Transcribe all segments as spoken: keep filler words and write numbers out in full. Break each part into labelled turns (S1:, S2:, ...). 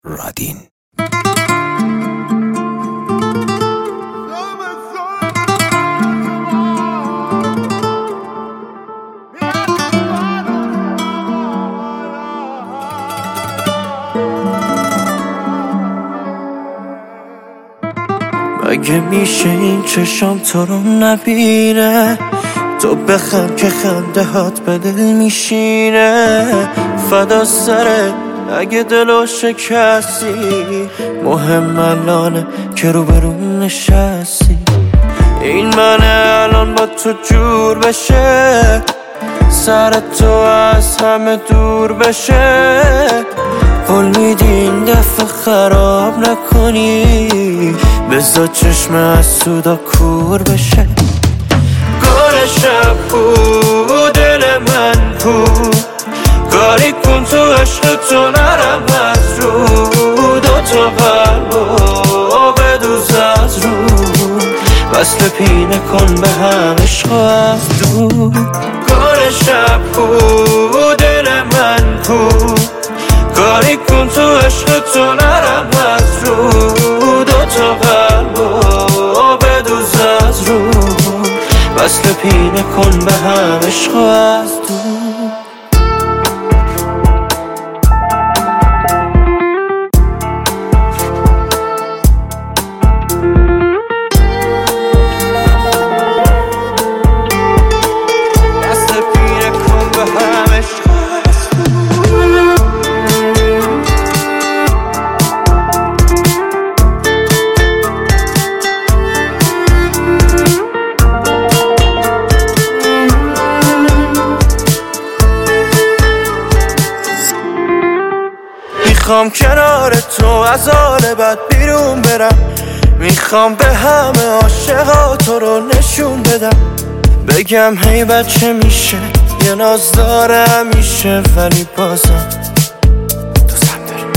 S1: رادین.
S2: مگه میشه این چشام تو رو نبینه؟ تو بخند که خنده هات به دل میشینه. فدا سره اگه دلو شکستی، مهم الانه که رو برون نشستی. این منه الان با تو جور بشه، سر تو از همه دور بشه. قول میدی این دفعه خراب نکنی، بذار چشم از سودا کور بشه. گل شب کو دل من کو، کاری کن تو عشق تو نرم از رو. دوتا قلبو بدوز از رو، وصل پینه کن به هم عشق از دور. گل شب کو دل من کو، کاری کن تو عشق تو نرم از رو. دوتا قلبو بدوز از رو، وصل پینه کن به هم عشق از دور. میخوام کنار تو از حال بد بیرون برم، میخوام به همه عاشقا تو رو نشون بدم. بگم هی بچه میشه یه ناز داره همیشه، ولی بازم دوستم داری.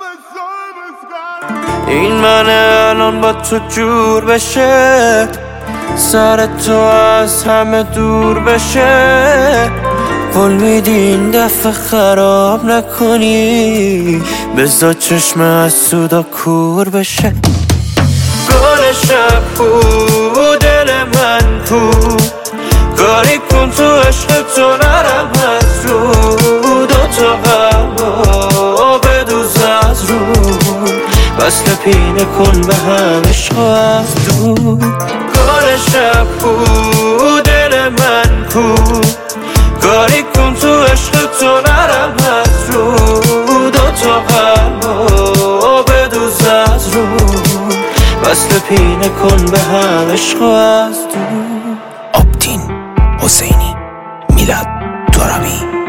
S2: این منه الان با تو جور بشه، سر تو از همه دور بشه. قول میدی این دفعه خراب نکنی، بذار چشم از سودا کور بشه. گل شب کو دل من کو، کاری کن تو عشق تو نرم از رو. دوتا قلبو بدوز از رو، وصل پینه کن به هم عشق از دور. گل شب کو دل من کو، کاری کن تو عشق تو نرم از رو. دوتا قلبو بدوز از رو، وصل پینه کن به هم عشق از دور.
S1: آبدین حسینی، میلاد ترابی.